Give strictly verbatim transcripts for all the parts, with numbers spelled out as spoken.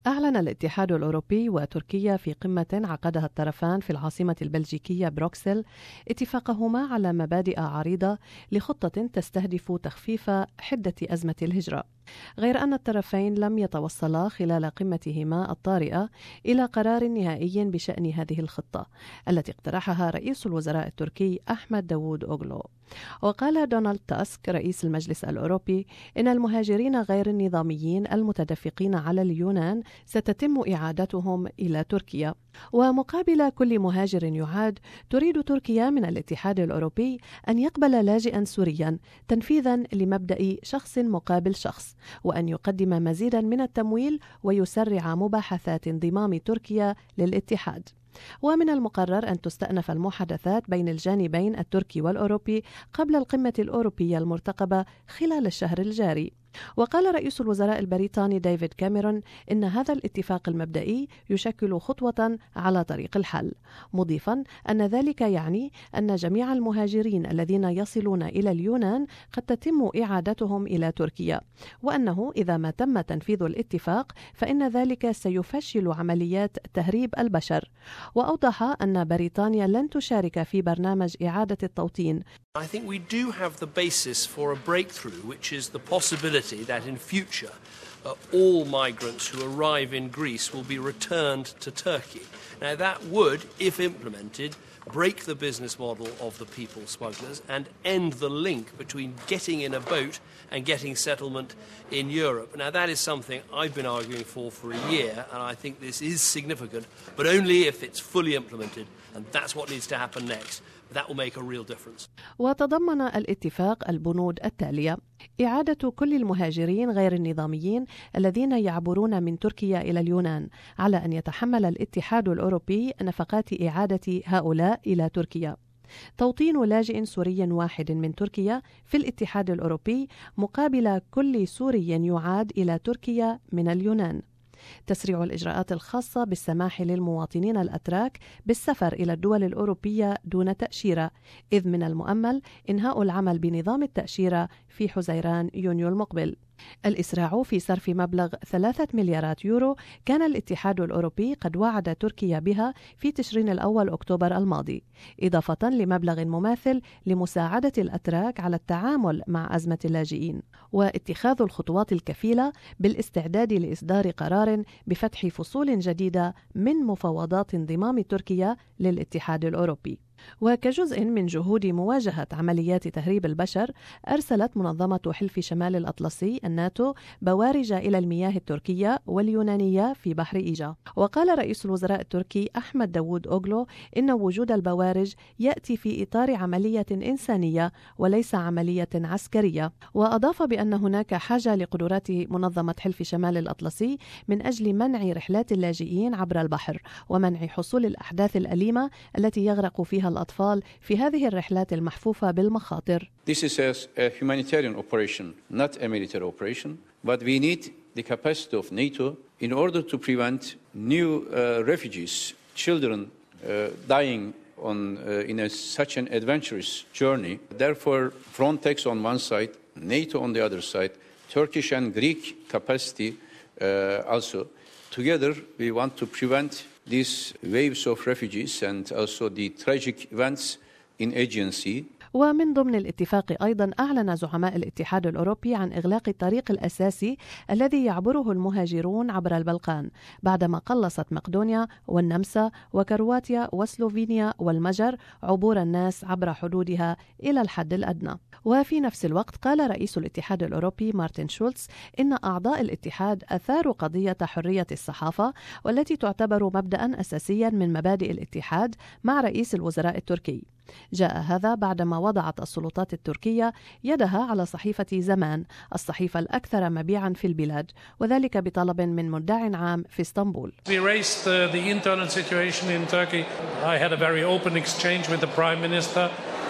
أعلن الاتحاد الأوروبي وتركيا في قمة عقدها الطرفان في العاصمة البلجيكية بروكسل اتفاقهما على مبادئ عريضة لخطة تستهدف تخفيف حدة أزمة الهجرة، غير أن الطرفين لم يتوصلا خلال قمتهما الطارئة إلى قرار نهائي بشأن هذه الخطة التي اقترحها رئيس الوزراء التركي أحمد داوود أوغلو. وقال دونالد تاسك رئيس المجلس الأوروبي إن المهاجرين غير النظاميين المتدفقين على اليونان ستتم إعادتهم إلى تركيا، ومقابل كل مهاجر يعاد تريد تركيا من الاتحاد الأوروبي أن يقبل لاجئا سوريا تنفيذا لمبدأ شخص مقابل شخص، وأن يقدم مزيدا من التمويل ويسرع مباحثات انضمام تركيا للاتحاد. ومن المقرر أن تستأنف المحادثات بين الجانبين التركي والأوروبي قبل القمة الأوروبية المرتقبة خلال الشهر الجاري. وقال رئيس الوزراء البريطاني ديفيد كاميرون إن هذا الاتفاق المبدئي يشكل خطوة على طريق الحل، مضيفا أن ذلك يعني أن جميع المهاجرين الذين يصلون إلى اليونان قد تتم إعادتهم إلى تركيا، وأنه إذا ما تم تنفيذ الاتفاق فإن ذلك سيفشل عمليات تهريب البشر. وأوضح أن بريطانيا لن تشارك في برنامج إعادة التوطين. I think we do have the basis for a breakthrough, which is the possibility that in future uh, all migrants who arrive in Greece will be returned to Turkey. Now that would, if implemented, break the business model of the people smugglers and end the link between getting in a boat and getting settlement in Europe. Now that is something I've been arguing for for a year, and I think this is significant, but only if it's fully implemented, and that's what needs to happen next. That will make a real difference. وتضمن الاتفاق البنود التالية: إعادة كل المهاجرين غير النظاميين الذين يعبرون من تركيا إلى اليونان على أن يتحمل الاتحاد الأوروبي نفقات إعادة هؤلاء إلى تركيا. توطين لاجئ سوري واحد من تركيا في الاتحاد الأوروبي مقابل كل سوري يعاد إلى تركيا من اليونان. تسريع الإجراءات الخاصة بالسماح للمواطنين الأتراك بالسفر إلى الدول الأوروبية دون تأشيرة، إذ من المؤمل إنهاء العمل بنظام التأشيرة في حزيران يونيو المقبل. الإسراع في صرف مبلغ ثلاثة مليارات يورو كان الاتحاد الأوروبي قد وعد تركيا بها في تشرين الأول أكتوبر الماضي، إضافة لمبلغ مماثل لمساعدة الأتراك على التعامل مع أزمة اللاجئين، واتخاذ الخطوات الكفيلة بالاستعداد لإصدار قرار بفتح فصول جديدة من مفاوضات انضمام تركيا للاتحاد الأوروبي. وكجزء من جهود مواجهة عمليات تهريب البشر، أرسلت منظمة حلف شمال الأطلسي الناتو بوارج إلى المياه التركية واليونانية في بحر إيجا. وقال رئيس الوزراء التركي أحمد داوود أوغلو إن وجود البوارج يأتي في إطار عملية إنسانية وليس عملية عسكرية، وأضاف بأن هناك حاجة لقدرات منظمة حلف شمال الأطلسي من أجل منع رحلات اللاجئين عبر البحر ومنع حصول الأحداث الأليمة التي يغرق فيها الأطفال في هذه الرحلات المحفوفة بالمخاطر. This is a, a humanitarian operation, not a military operation, but we need the capacity of NATO in order to prevent new uh, refugees, children uh, dying on uh, in a, such an adventurous journey. Therefore, Frontex on one side, NATO on the other side, Turkish and Greek capacity uh, also. Together, we want to prevent these waves of refugees and also the tragic events in Aegean Sea. ومن ضمن الاتفاق أيضا أعلن زعماء الاتحاد الأوروبي عن إغلاق الطريق الأساسي الذي يعبره المهاجرون عبر البلقان بعدما قلصت مقدونيا والنمسا وكرواتيا وسلوفينيا والمجر عبور الناس عبر حدودها إلى الحد الأدنى. وفي نفس الوقت قال رئيس الاتحاد الأوروبي مارتن شولتز إن أعضاء الاتحاد أثاروا قضية حرية الصحافة والتي تعتبر مبدأ أساسيا من مبادئ الاتحاد مع رئيس الوزراء التركي. جاء هذا بعدما وضعت السلطات التركية يدها على صحيفة زمان، الصحيفة الأكثر مبيعا في البلاد، وذلك بطلب من مدعٍ عام في اسطنبول. We raised uh, the internal situation in Turkey. I had a very open exchange with the Prime Minister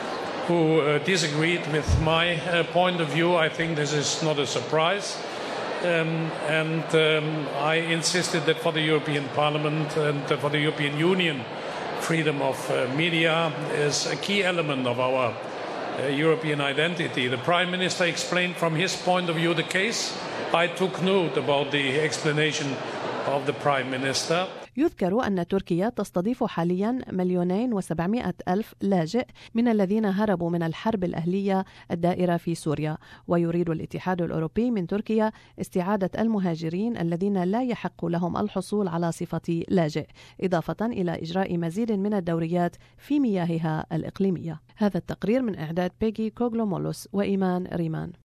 who uh, disagreed with my uh, point of view. I think this is not a surprise. Um, and um, I insisted that for the European Parliament and uh, for the European Union, freedom of uh, media is a key element of our uh, European identity. The Prime Minister explained from his point of view the case. I took note about the explanation of the Prime Minister. يذكر أن تركيا تستضيف حاليا مليونين وسبعمائة ألف لاجئ من الذين هربوا من الحرب الأهلية الدائرة في سوريا، ويريد الاتحاد الأوروبي من تركيا استعادة المهاجرين الذين لا يحق لهم الحصول على صفة لاجئ، إضافة إلى إجراء مزيد من الدوريات في مياهها الإقليمية. هذا التقرير من إعداد بيجي كوغلومولوس وإيمان ريمان.